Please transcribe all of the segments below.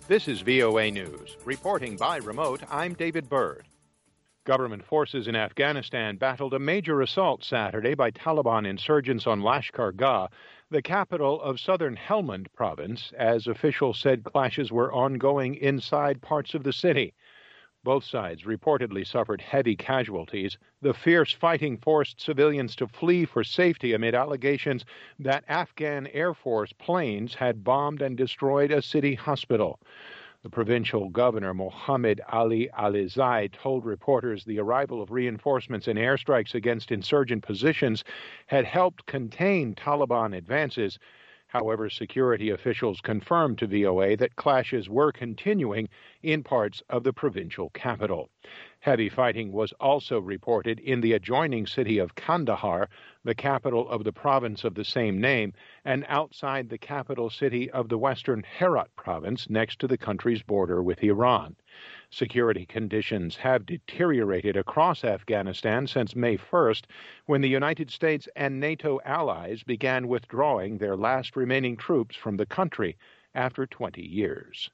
This is VOA News. Reporting by remote, I'm David Byrd. Government forces in Afghanistan battled a major assault Saturday by Taliban insurgents on Lashkar Gah, the capital of southern Helmand province, as officials said clashes were ongoing inside parts of the city. Both sides reportedly suffered heavy casualties. The fierce fighting forced civilians to flee for safety amid allegations that Afghan Air Force planes had bombed and destroyed a city hospital. The provincial governor, Mohammed Ali Alizai, told reporters the arrival of reinforcements and airstrikes against insurgent positions had helped contain Taliban advances. However, security officials confirmed to VOA that clashes were continuing in parts of the provincial capital. Heavy fighting was also reported in the adjoining city of Kandahar, the capital of the province of the same name, and outside the capital city of the western Herat province next to the country's border with Iran. Security conditions have deteriorated across Afghanistan since May 1st, when the United States and NATO allies began withdrawing their last remaining troops from the country after 20 years.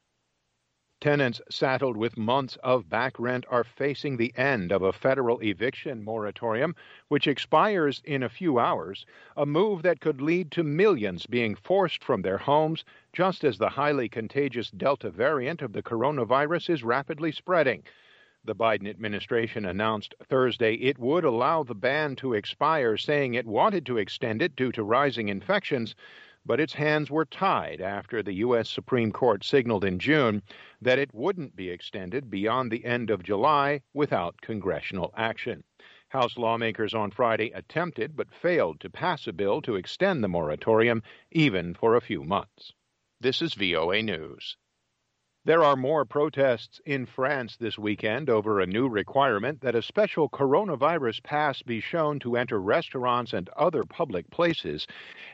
Tenants saddled with months of back rent are facing the end of a federal eviction moratorium, which expires in a few hours, a move that could lead to millions being forced from their homes, just as the highly contagious Delta variant of the coronavirus is rapidly spreading. The Biden administration announced Thursday it would allow the ban to expire, saying it wanted to extend it due to rising infections, but its hands were tied after the U.S. Supreme Court signaled in June that it wouldn't be extended beyond the end of July without congressional action. House lawmakers on Friday attempted but failed to pass a bill to extend the moratorium even for a few months. This is VOA News. There are more protests in France this weekend over a new requirement that a special coronavirus pass be shown to enter restaurants and other public places.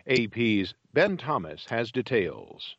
AP's Ben Thomas has details.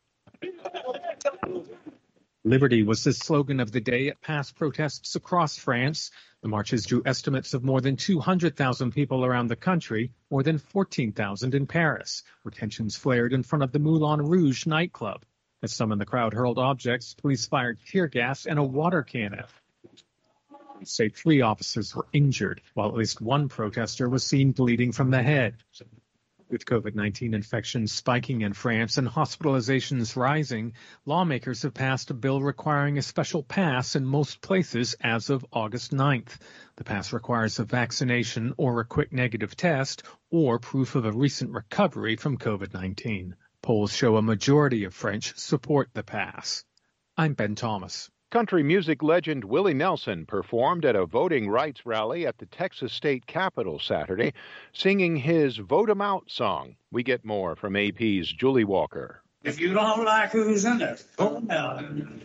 Liberty was the slogan of the day at past protests across France. The marches drew estimates of more than 200,000 people around the country, more than 14,000 in Paris, where tensions flared in front of the Moulin Rouge nightclub. As some in the crowd hurled objects, police fired tear gas and a water cannon. Police say 3 officers were injured, while at least one protester was seen bleeding from the head. With COVID-19 infections spiking in France and hospitalizations rising, lawmakers have passed a bill requiring a special pass in most places as of August 9th. The pass requires a vaccination or a quick negative test or proof of a recent recovery from COVID-19. Polls show a majority of French support the pass. I'm Ben Thomas. Country music legend Willie Nelson performed at a voting rights rally at the Texas state capitol Saturday, singing his Vote 'Em Out song. We get more from AP's Julie Walker. If you don't like who's in it, vote 'em out.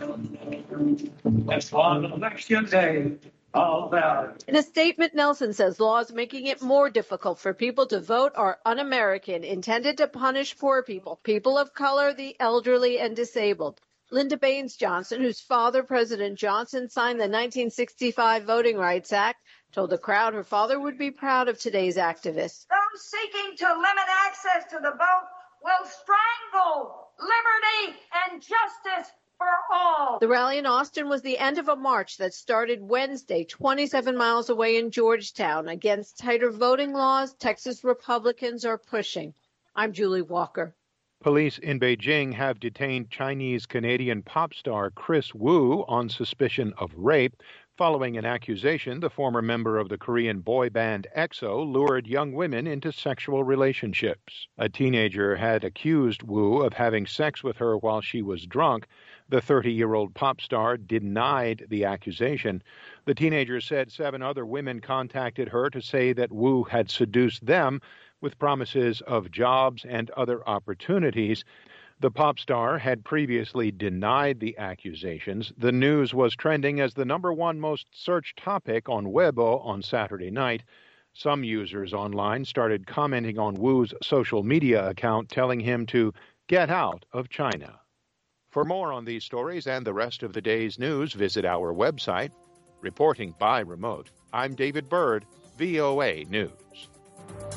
That's what election day all about. In a statement, Nelson says laws making it more difficult for people to vote are un-American, intended to punish poor people, people of color, the elderly, and disabled. Linda Baines Johnson, whose father, President Johnson, signed the 1965 Voting Rights Act, told the crowd her father would be proud of today's activists. Those seeking to limit access to the vote will strangle liberty and justice for all. The rally in Austin was the end of a march that started Wednesday, 27 miles away in Georgetown, against tighter voting laws Texas Republicans are pushing. I'm Julie Walker. Police in Beijing have detained Chinese-Canadian pop star Kris Wu on suspicion of rape. Following an accusation, the former member of the Korean boy band EXO lured young women into sexual relationships. A teenager had accused Wu of having sex with her while she was drunk. The 30-year-old pop star denied the accusation. The teenager said 7 other women contacted her to say that Wu had seduced them with promises of jobs and other opportunities. The pop star had previously denied the accusations. The news was trending as the #1 most searched topic on Weibo on Saturday night. Some users online started commenting on Wu's social media account, telling him to get out of China. For more on these stories and the rest of the day's news, visit our website. Reporting by remote, I'm David Byrd, VOA News.